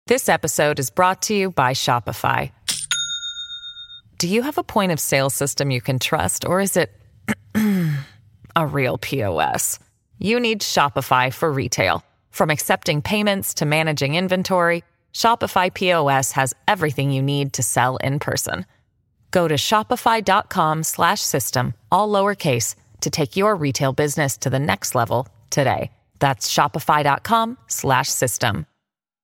This episode is brought to you by Shopify. Do you have a point of sale system you can trust, or is it a real POS? You need Shopify for retail. From accepting payments to managing inventory, Shopify POS has everything you need to sell in person. Go to shopify.com/system, all lowercase, to take your retail business to the next level today. That's shopify.com/system.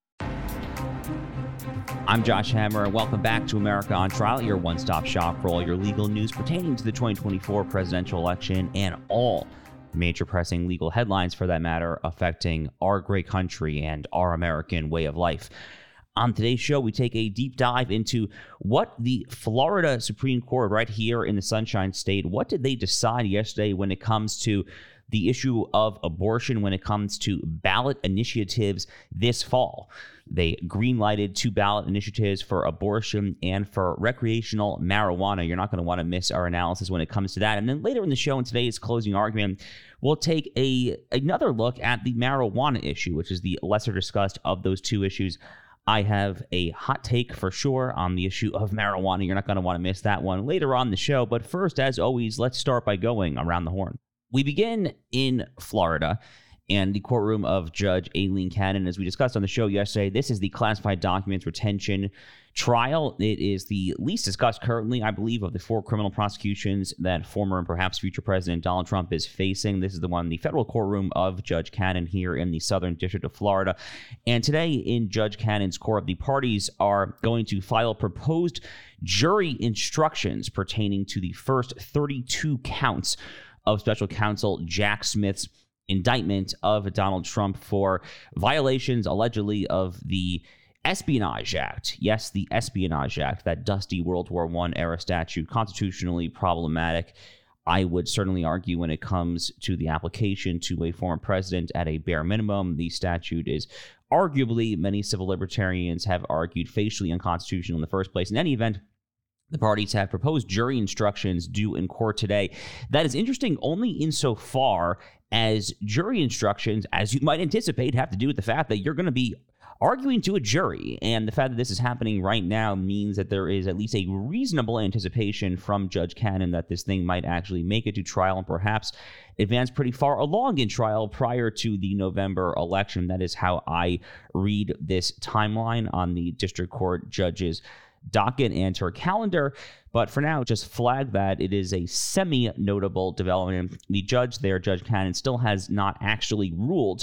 I'm Josh Hammer, and welcome back to America on Trial, your one-stop shop for all your legal news pertaining to the 2024 presidential election and all major pressing legal headlines, for that matter, affecting our great country and our American way of life. On today's show, we take a deep dive into what the Florida Supreme Court right here in the Sunshine State, what did they decide yesterday when it comes to the issue of abortion, when it comes to ballot initiatives this fall. They green-lighted 2 ballot initiatives for abortion and for recreational marijuana. You're not going to want to miss our analysis when it comes to that. And then later in the show, in today's closing argument, we'll take another look at the marijuana issue, which is the lesser discussed of those two issues. I have a hot take for sure on the issue of marijuana. You're not going to want to miss that one later on in the show. But first, as always, let's start by going around the horn. We begin in Florida and the courtroom of Judge Aileen Cannon. As we discussed on the show yesterday, this is the classified documents retention trial. It is the least discussed currently, I believe, of the 4 criminal prosecutions that former and perhaps future President Donald Trump is facing. This is the one in the federal courtroom of Judge Cannon here in the Southern District of Florida. And today in Judge Cannon's court, the parties are going to file proposed jury instructions pertaining to the first 32 counts of Special Counsel Jack Smith's indictment of Donald Trump for violations allegedly of the Espionage Act. Yes, the Espionage Act, that dusty World War I era statute, constitutionally problematic. I would certainly argue when it comes to the application to a former president at a bare minimum, the statute is arguably, many civil libertarians have argued, facially unconstitutional in the first place. In any event, the parties have proposed jury instructions due in court today. That is interesting only insofar as jury instructions, as you might anticipate, have to do with the fact that you're going to be arguing to a jury. And the fact that this is happening right now means that there is at least a reasonable anticipation from Judge Cannon that this thing might actually make it to trial and perhaps advance pretty far along in trial prior to the November election. That is how I read this timeline on the district court judge's docket and her calendar. But for now, just flag that it is a semi-notable development. The judge there, Judge Cannon, still has not actually ruled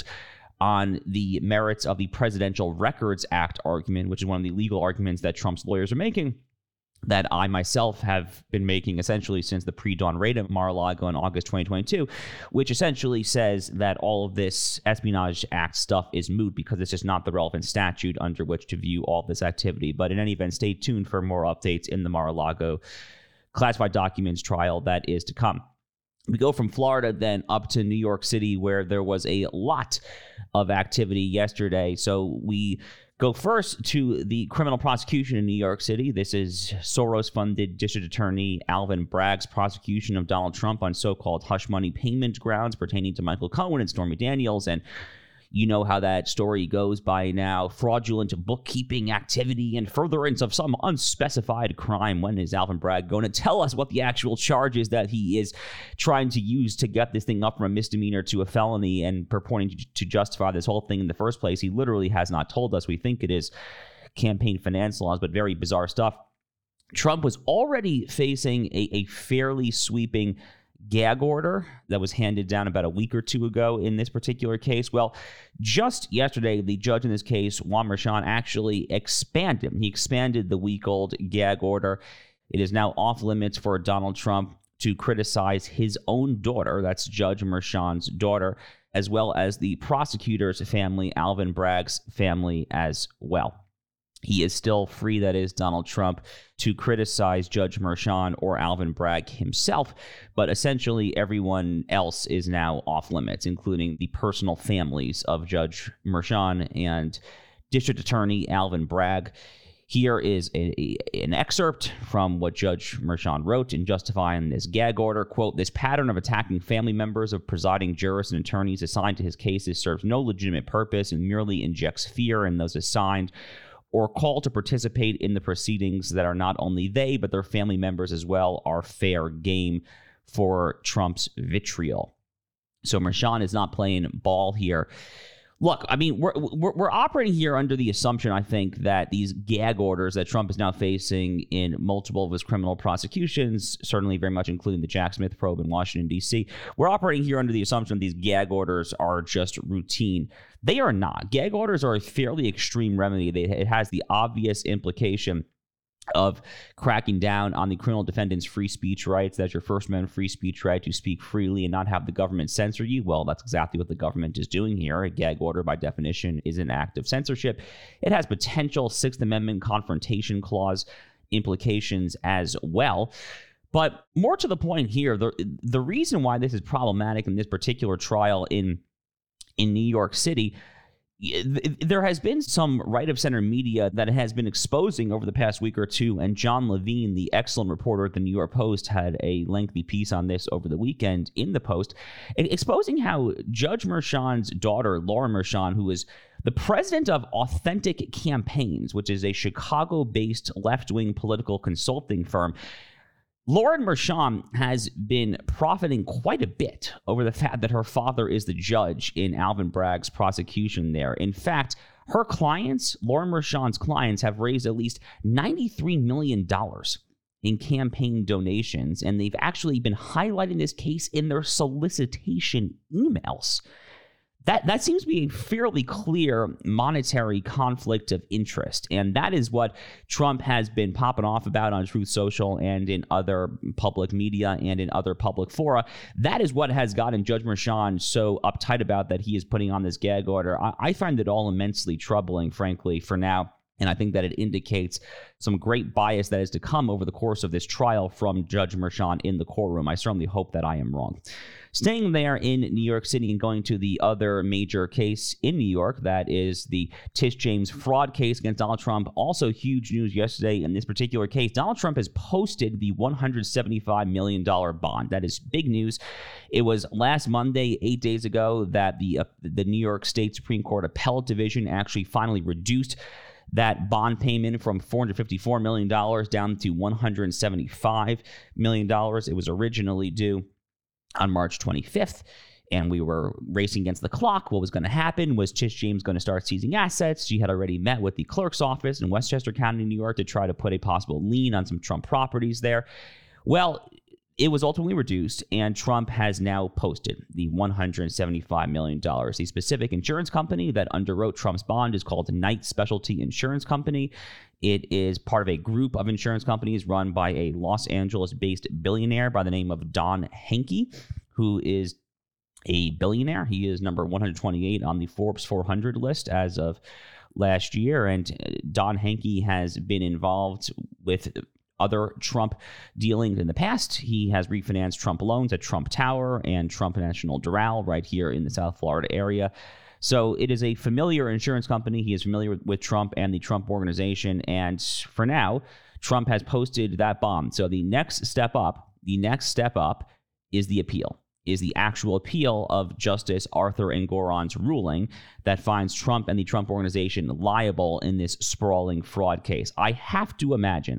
on the merits of the Presidential Records Act argument, which is one of the legal arguments that Trump's lawyers are making, that I myself have been making essentially since the pre-dawn raid at Mar-a-Lago in August 2022, which essentially says that all of this Espionage Act stuff is moot because it's just not the relevant statute under which to view all this activity. But in any event, stay tuned for more updates in the Mar-a-Lago classified documents trial that is to come. We go from Florida then up to New York City, where there was a lot of activity yesterday. So we go first to the criminal prosecution in New York City. This is Soros-funded District Attorney Alvin Bragg's prosecution of Donald Trump on so-called hush money payment grounds pertaining to Michael Cohen and Stormy Daniels. And you know how that story goes by now. Fraudulent bookkeeping activity and furtherance of some unspecified crime. When is Alvin Bragg going to tell us what the actual charge is that he is trying to use to get this thing up from a misdemeanor to a felony and purporting to justify this whole thing in the first place? He literally has not told us. We think it is campaign finance laws, but very bizarre stuff. Trump was already facing a fairly sweeping gag order that was handed down about a week or two ago in this particular case. Well, just yesterday, the judge in this case, Juan Merchan, actually expanded. He expanded the week-old gag order. It is now off limits for Donald Trump to criticize his own daughter, that's Judge Merchan's daughter, as well as the prosecutor's family, Alvin Bragg's family as well. He is still free, that is, Donald Trump, to criticize Judge Merchan or Alvin Bragg himself, but essentially everyone else is now off limits, including the personal families of Judge Merchan and District Attorney Alvin Bragg. Here is an excerpt from what Judge Merchan wrote in justifying this gag order. Quote, "This pattern of attacking family members of presiding jurists and attorneys assigned to his cases serves no legitimate purpose and merely injects fear in those assigned or call to participate in the proceedings that are not only they, but their family members as well, are fair game for Trump's vitriol. So Merchan is not playing ball here. Look, I mean, we're operating here under the assumption, I think, that these gag orders that Trump is now facing in multiple of his criminal prosecutions, certainly very much including the Jack Smith probe in Washington, D.C., we're operating here under the assumption these gag orders are just routine. They are not. Gag orders are a fairly extreme remedy. It has the obvious implication of cracking down on the criminal defendant's free speech rights. That's your First Amendment free speech right to speak freely and not have the government censor you. Well, that's exactly what the government is doing here. A gag order, by definition, is an act of censorship. It has potential Sixth Amendment confrontation clause implications as well. But more to the point here, the reason why this is problematic in this particular trial in New York City, there has been some right-of-center media that has been exposing over the past week or two, and John Levine, the excellent reporter at the New York Post, had a lengthy piece on this over the weekend in the Post, exposing how Judge Merchan's daughter, Laura Merchan, who is the president of Authentic Campaigns, which is a Chicago-based left-wing political consulting firm, Lauren Merchan has been profiting quite a bit over the fact that her father is the judge in Alvin Bragg's prosecution there. In fact, her clients, Lauren Merchan's clients, have raised at least $93 million in campaign donations, and they've actually been highlighting this case in their solicitation emails. That seems to be a fairly clear monetary conflict of interest, and that is what Trump has been popping off about on Truth Social and in other public media and in other public fora. That is what has gotten Judge Merchan so uptight about that he is putting on this gag order. I find it all immensely troubling, frankly, for now. And I think that it indicates some great bias that is to come over the course of this trial from Judge Merchan in the courtroom. I certainly hope that I am wrong. Staying there in New York City and going to the other major case in New York, that is the Tish James fraud case against Donald Trump. Also huge news yesterday in this particular case. Donald Trump has posted the $175 million bond. That is big news. It was last Monday, 8 days ago, that the New York State Supreme Court Appellate Division actually finally reduced that bond payment from $454 million down to $175 million. It was originally due on March 25th, and we were racing against the clock. What was going to happen? Was Tish James going to start seizing assets? She had already met with the clerk's office in Westchester County, New York, to try to put a possible lien on some Trump properties there. Well, it was ultimately reduced, and Trump has now posted the $175 million. The specific insurance company that underwrote Trump's bond is called Knight Specialty Insurance Company. It is part of a group of insurance companies run by a Los Angeles-based billionaire by the name of Don Henke, who is a billionaire. He is number 128 on the Forbes 400 list as of last year, and Don Henke has been involved with other Trump dealings in the past. He has refinanced Trump loans at Trump Tower and Trump National Doral right here in the South Florida area. So it is a familiar insurance company. He is familiar with Trump and the Trump organization. And for now, Trump has posted that bond. So the next step up is the appeal, is the actual appeal of Justice Arthur Engoron's ruling that finds Trump and the Trump organization liable in this sprawling fraud case. I have to imagine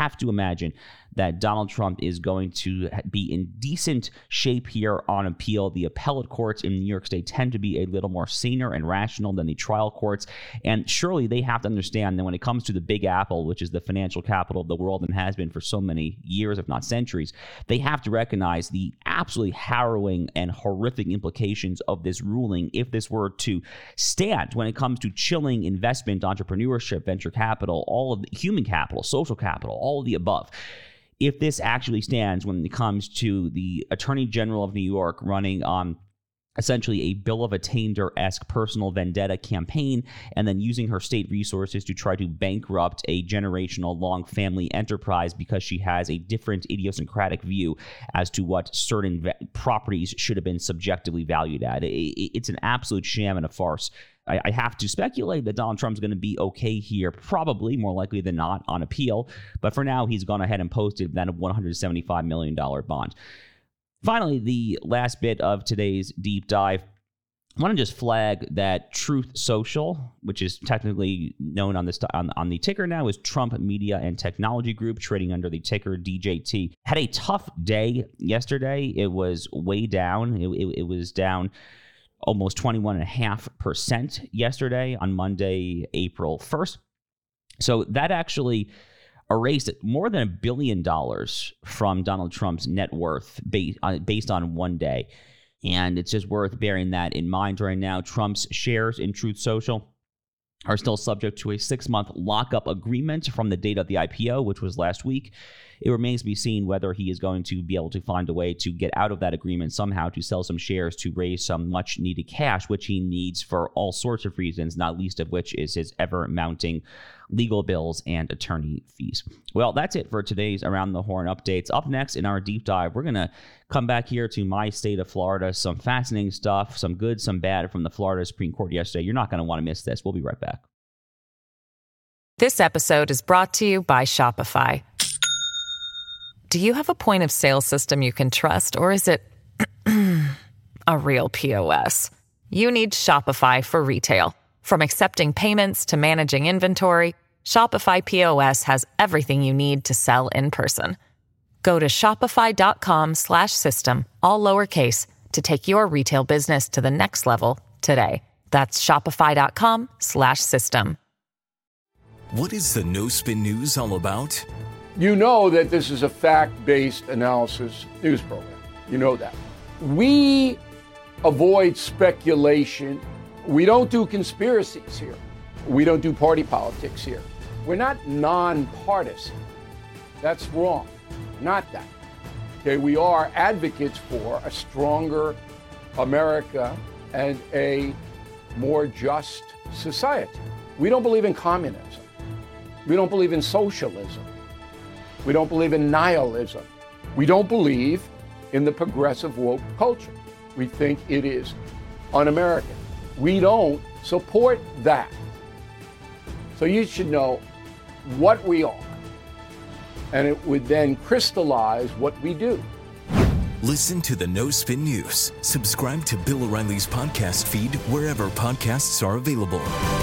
that Donald Trump is going to be in decent shape here on appeal. The appellate courts in New York State tend to be a little more sane and rational than the trial courts. And surely they have to understand that when it comes to the Big Apple, which is the financial capital of the world and has been for so many years, if not centuries, they have to recognize the absolutely harrowing and horrific implications of this ruling if this were to stand when it comes to chilling investment, entrepreneurship, venture capital, all of the human capital, social capital, all of the above. If this actually stands when it comes to the Attorney General of New York running on essentially a Bill of Attainder-esque personal vendetta campaign and then using her state resources to try to bankrupt a generational long family enterprise because she has a different idiosyncratic view as to what certain properties should have been subjectively valued at. It's an absolute sham and a farce. I have to speculate that Donald Trump's going to be okay here, probably more likely than not on appeal. But for now, he's gone ahead and posted that $175 million bond. Finally, the last bit of today's deep dive I want to just flag that Truth Social, which is technically known on the ticker now as Trump Media and Technology Group, trading under the ticker DJT, had a tough day yesterday. It was way down. It was down almost 21.5% yesterday on Monday, April 1st. So that actually erased more than $1 billion from Donald Trump's net worth based on one day. And it's just worth bearing that in mind right now. Trump's shares in Truth Social are still subject to a 6-month lockup agreement from the date of the IPO, which was last week. It remains to be seen whether he is going to be able to find a way to get out of that agreement somehow, to sell some shares to raise some much needed cash, which he needs for all sorts of reasons, not least of which is his ever mounting legal bills and attorney fees. Well, that's it for today's Around the Horn updates. Up next in our deep dive, we're going to come back here to my state of Florida. Some fascinating stuff, some good, some bad from the Florida Supreme Court yesterday. You're not going to want to miss this. We'll be right back. This episode is brought to you by Shopify. Do you have a point of sale system you can trust, or is it a real POS? You need Shopify for retail. From accepting payments to managing inventory, Shopify POS has everything you need to sell in person. Go to shopify.com/system, all lowercase, to take your retail business to the next level today. That's shopify.com/system. What is the No Spin News all about? You know that this is a fact-based analysis news program. You know that. We avoid speculation. We don't do conspiracies here. We don't do party politics here. We're not nonpartisan. That's wrong. Not that. Okay, we are advocates for a stronger America and a more just society. We don't believe in communism. We don't believe in socialism. We don't believe in nihilism. We don't believe in the progressive woke culture. We think it is un-American. We don't support that. So you should know what we are, and it would then crystallize what we do. Listen to the No Spin News. Subscribe to Bill O'Reilly's podcast feed wherever podcasts are available.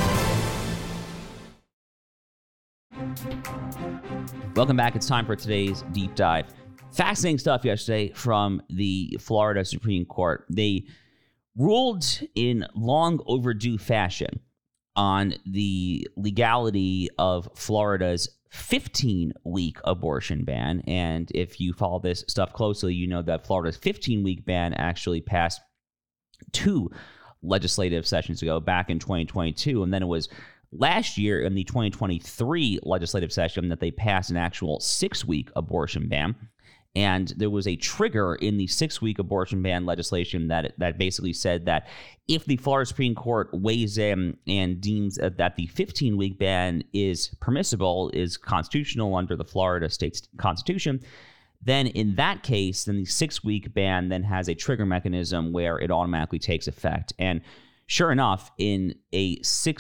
Welcome back. It's time for today's deep dive. Fascinating stuff yesterday from the Florida Supreme Court. They ruled in long overdue fashion on the legality of Florida's 15-week abortion ban. And if you follow this stuff closely, you know that Florida's 15-week ban actually passed 2 legislative sessions ago, back in 2022. And then it was last year in the 2023 legislative session that they passed an actual 6-week abortion ban. And there was a trigger in the 6-week abortion ban legislation that basically said that if the Florida Supreme Court weighs in and deems that the 15-week ban is permissible, is constitutional under the Florida state constitution, then in that case, then the 6-week ban then has a trigger mechanism where it automatically takes effect. And sure enough, in a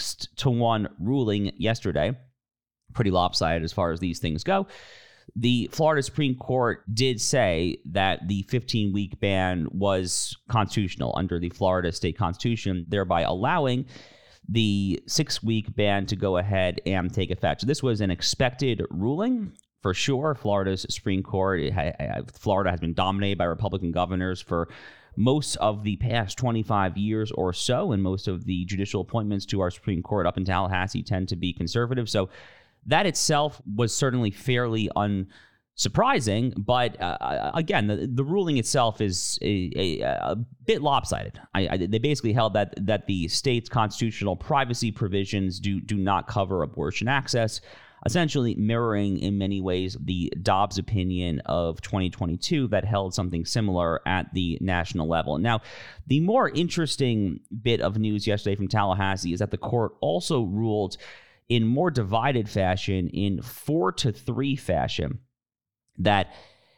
6-1 ruling yesterday, pretty lopsided as far as these things go, the Florida Supreme Court did say that the 15-week ban was constitutional under the Florida state constitution, thereby allowing the 6-week ban to go ahead and take effect. So this was an expected ruling for sure. Florida's Supreme Court, Florida has been dominated by Republican governors for most of the past 25 years or so, and most of the judicial appointments to our Supreme Court up in Tallahassee tend to be conservative. So that itself was certainly fairly unsurprising, but again, the ruling itself is a bit lopsided. They basically held that the state's constitutional privacy provisions do not cover abortion access, essentially mirroring in many ways the Dobbs opinion of 2022 that held something similar at the national level. Now, the more interesting bit of news yesterday from Tallahassee is that the court also ruled in more divided fashion, in 4-3 fashion, that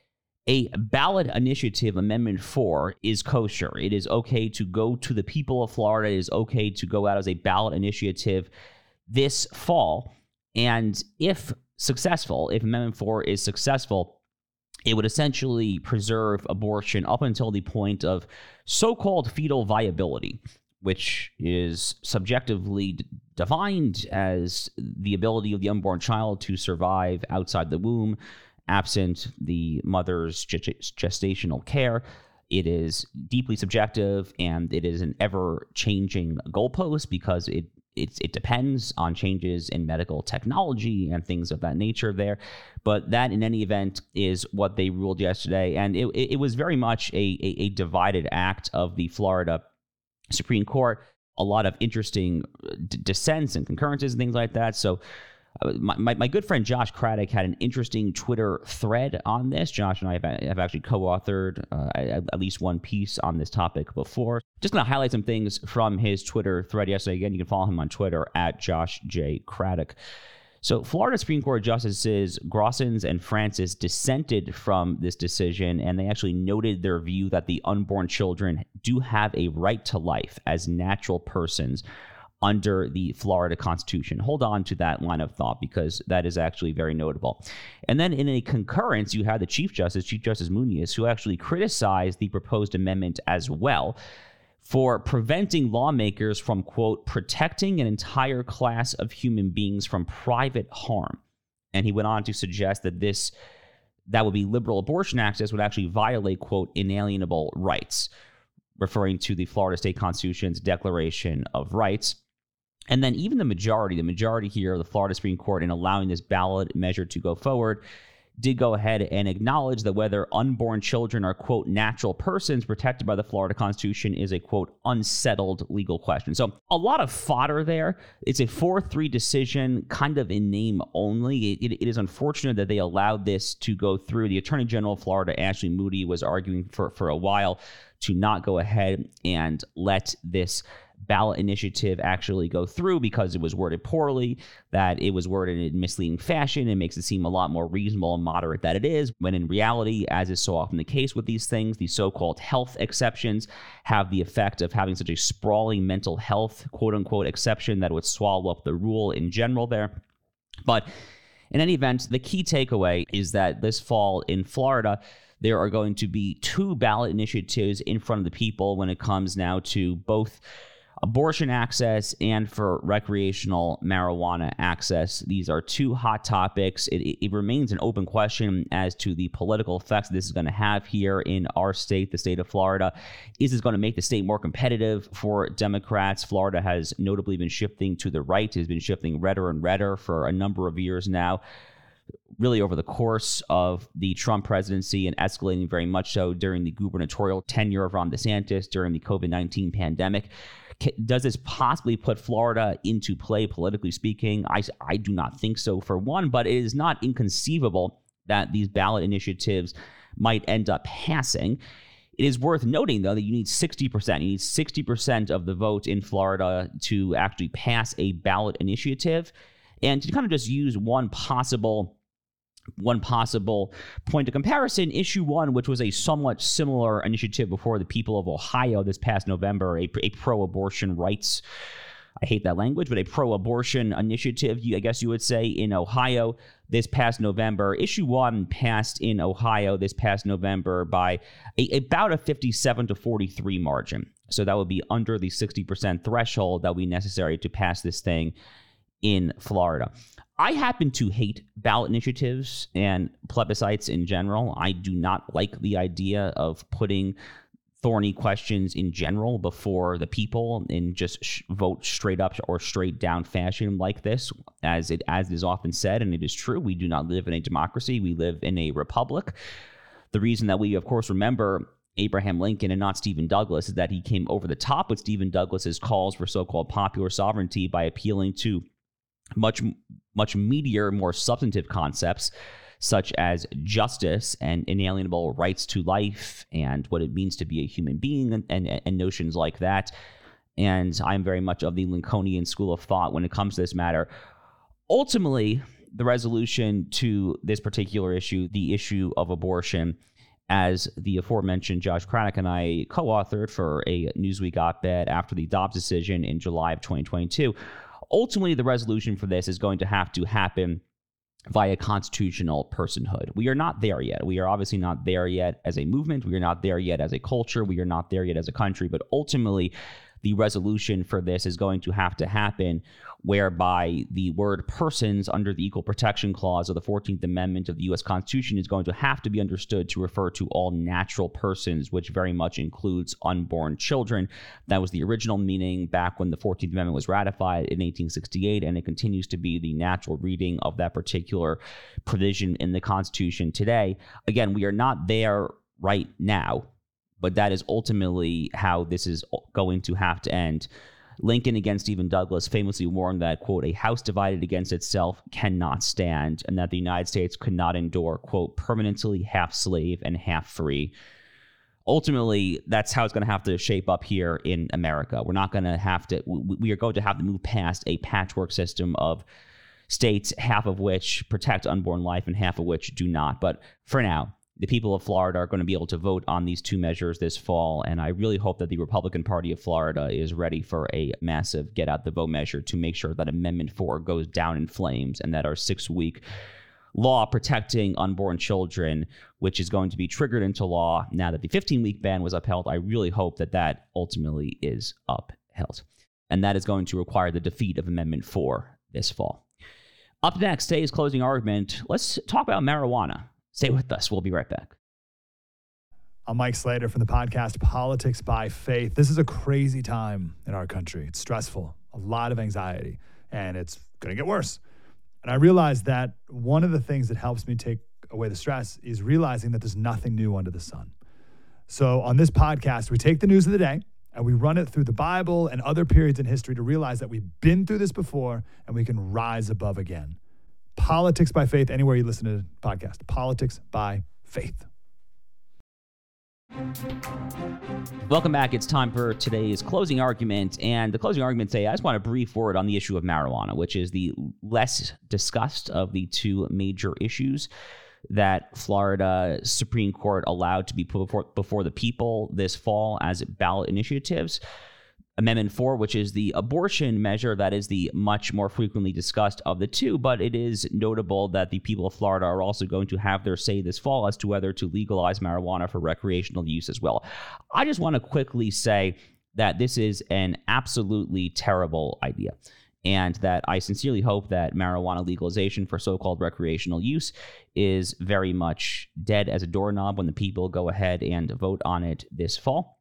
a ballot initiative, Amendment 4, is kosher. It is okay to go to the people of Florida. It is okay to go out as a ballot initiative this fall. And if successful, if Amendment 4 is successful, it would essentially preserve abortion up until the point of so-called fetal viability, which is subjectively defined as the ability of the unborn child to survive outside the womb, absent the mother's gestational care. It is deeply subjective, and it is an ever-changing goalpost because it depends on changes in medical technology and things of that nature there. But that, in any event, is what they ruled yesterday. And it was very much a divided act of the Florida Supreme Court. A lot of interesting dissents and concurrences and things like that. So my good friend Josh Craddock had an interesting Twitter thread on this. Josh and I have actually co-authored at least one piece on this topic before. Just going to highlight some things from his Twitter thread yesterday. Again, you can follow him on Twitter at Josh J. Craddock. So Florida Supreme Court Justices Grossens and Francis dissented from this decision, and they actually noted their view that the unborn children do have a right to life as natural persons under the Florida Constitution. Hold on to that line of thought because that is actually very notable. And then in a concurrence, you had the Chief Justice Muniz, who actually criticized the proposed amendment as well for preventing lawmakers from, quote, protecting an entire class of human beings from private harm. And he went on to suggest that that would be liberal abortion access would actually violate, quote, inalienable rights, referring to the Florida State Constitution's Declaration of Rights. And then even the majority here of the Florida Supreme Court, in allowing this ballot measure to go forward, did go ahead and acknowledge that whether unborn children are, quote, natural persons protected by the Florida Constitution is a, quote, unsettled legal question. So a lot of fodder there. It's a 4-3 decision, kind of in name only. It is unfortunate that they allowed this to go through. The Attorney General of Florida, Ashley Moody, was arguing for a while to not go ahead and let this ballot initiative actually go through because it was worded poorly, that it was worded in a misleading fashion. It makes it seem a lot more reasonable and moderate than it is, when in reality, as is so often the case with these things, these so-called health exceptions have the effect of having such a sprawling mental health, quote-unquote, exception that would swallow up the rule in general there. But in any event, the key takeaway is that this fall in Florida, there are going to be 2 ballot initiatives in front of the people when it comes now to both abortion access and for recreational marijuana access. These are 2 hot topics. It remains an open question as to the political effects this is going to have here in our state, the state of Florida. Is this going to make the state more competitive for Democrats? Florida has notably been shifting to the right. It has been shifting redder and redder for a number of years now, really over the course of the Trump presidency, and escalating very much so during the gubernatorial tenure of Ron DeSantis during the COVID-19 pandemic. Does this possibly put Florida into play, politically speaking? I do not think so, for one, but it is not inconceivable that these ballot initiatives might end up passing. It is worth noting, though, that you need 60%. You need 60% of the vote in Florida to actually pass a ballot initiative. And to kind of just use one possible point of comparison, Issue 1, which was a somewhat similar initiative before the people of Ohio this past November, a pro-abortion rights, I hate that language, but a pro-abortion initiative, I guess you would say, in Ohio this past November. Issue 1 passed in Ohio this past November by about a 57-43 margin. So that would be under the 60% threshold that would be necessary to pass this thing in Florida. I happen to hate ballot initiatives and plebiscites in general. I do not like the idea of putting thorny questions in general before the people in just vote straight up or straight down fashion like this, as is often said, and it is true. We do not live in a democracy. We live in a republic. The reason that we, of course, remember Abraham Lincoln and not Stephen Douglas is that he came over the top with Stephen Douglas's calls for so-called popular sovereignty by appealing to much meatier, more substantive concepts such as justice and inalienable rights to life and what it means to be a human being and notions like that. And I'm very much of the Lincolnian school of thought when it comes to this matter. Ultimately, the resolution to this particular issue, the issue of abortion, as the aforementioned Josh Craddock and I co-authored for a Newsweek op-ed after the Dobbs decision in July of 2022, ultimately, the resolution for this is going to have to happen via constitutional personhood. We are not there yet. We are obviously not there yet as a movement. We are not there yet as a culture. We are not there yet as a country. But ultimately, the resolution for this is going to have to happen, whereby the word persons under the Equal Protection Clause of the 14th Amendment of the U.S. Constitution is going to have to be understood to refer to all natural persons, which very much includes unborn children. That was the original meaning back when the 14th Amendment was ratified in 1868, and it continues to be the natural reading of that particular provision in the Constitution today. Again, we are not there right now, but that is ultimately how this is going to have to end. Lincoln against Stephen Douglas famously warned that, quote, a house divided against itself cannot stand, and that the United States could not endure, quote, permanently half slave and half free. Ultimately, that's how it's going to have to shape up here in America. We're not going to have to, we are going to have to move past a patchwork system of states, half of which protect unborn life and half of which do not. But for now, the people of Florida are going to be able to vote on these two measures this fall, and I really hope that the Republican Party of Florida is ready for a massive get-out-the-vote measure to make sure that Amendment 4 goes down in flames and that our 6-week law protecting unborn children, which is going to be triggered into law now that the 15-week ban was upheld, I really hope that that ultimately is upheld. And that is going to require the defeat of Amendment 4 this fall. Up next, today's closing argument, let's talk about marijuana. Stay with us. We'll be right back. I'm Mike Slater from the podcast Politics by Faith. This is a crazy time in our country. It's stressful, a lot of anxiety, and it's going to get worse. And I realized that one of the things that helps me take away the stress is realizing that there's nothing new under the sun. So on this podcast, we take the news of the day and we run it through the Bible and other periods in history to realize that we've been through this before and we can rise above again. Politics by Faith, anywhere you listen to the podcast. Politics by Faith. Welcome back. It's time for today's closing argument. And the closing argument today, I just want a brief word on the issue of marijuana, which is the less discussed of the two major issues that Florida Supreme Court allowed to be put before the people this fall as ballot initiatives. Amendment 4, which is the abortion measure, that is the much more frequently discussed of the two, but it is notable that the people of Florida are also going to have their say this fall as to whether to legalize marijuana for recreational use as well. I just want to quickly say that this is an absolutely terrible idea, and that I sincerely hope that marijuana legalization for so-called recreational use is very much dead as a doorknob when the people go ahead and vote on it this fall.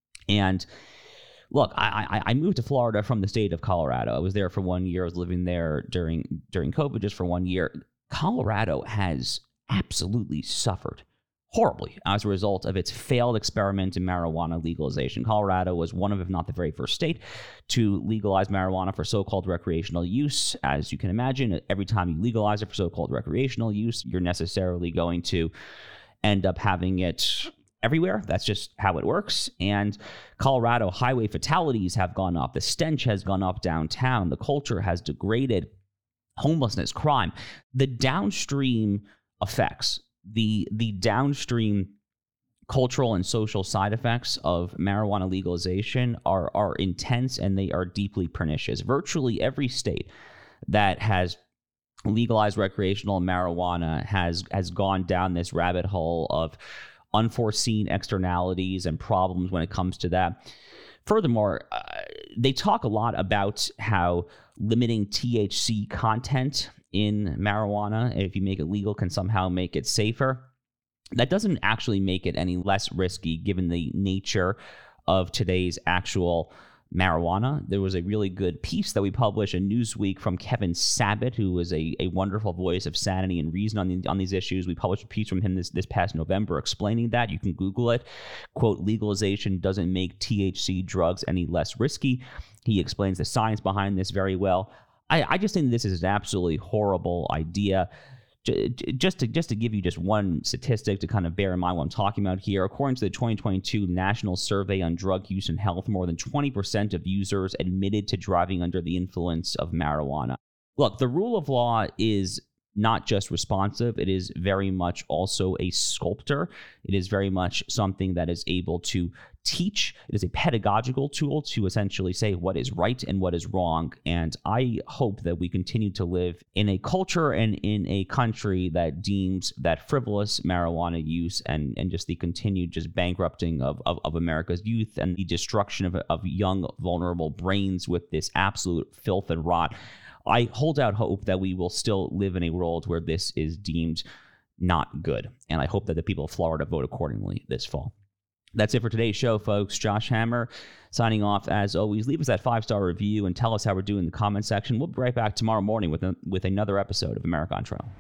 And look, I moved to Florida from the state of Colorado. I was there for 1 year. I was living there during COVID just for 1 year. Colorado has absolutely suffered horribly as a result of its failed experiment in marijuana legalization. Colorado was one of, if not the very first state to legalize marijuana for so-called recreational use. As you can imagine, every time you legalize it for so-called recreational use, you're necessarily going to end up having it everywhere. That's just how it works. And Colorado highway fatalities have gone up. The stench has gone up downtown. The culture has degraded. Homelessness, crime. The downstream effects, the downstream cultural and social side effects of marijuana legalization are intense, and they are deeply pernicious. Virtually every state that has legalized recreational marijuana has gone down this rabbit hole of unforeseen externalities and problems when it comes to that. Furthermore, they talk a lot about how limiting THC content in marijuana, if you make it legal, can somehow make it safer. That doesn't actually make it any less risky given the nature of today's actual marijuana. There was a really good piece that we published in Newsweek from Kevin Sabat, who is a wonderful voice of sanity and reason on these issues. We published a piece from him this past November explaining that. You can Google it. Quote, legalization doesn't make THC drugs any less risky. He explains the science behind this very well. I just think this is an absolutely horrible idea. Just to give you just one statistic to kind of bear in mind what I'm talking about here, according to the 2022 National Survey on Drug Use and Health, more than 20% of users admitted to driving under the influence of marijuana. Look, the rule of law is not just responsive, it is very much also a sculptor. It is very much something that is able to teach. It is a pedagogical tool to essentially say what is right and what is wrong. And I hope that we continue to live in a culture and in a country that deems that frivolous marijuana use and just the continued just bankrupting of America's youth and the destruction of young, vulnerable brains with this absolute filth and rot. I hold out hope that we will still live in a world where this is deemed not good. And I hope that the people of Florida vote accordingly this fall. That's it for today's show, folks. Josh Hammer signing off as always. Leave us that 5-star review and tell us how we're doing in the comment section. We'll be right back tomorrow morning with another episode of America on Trial.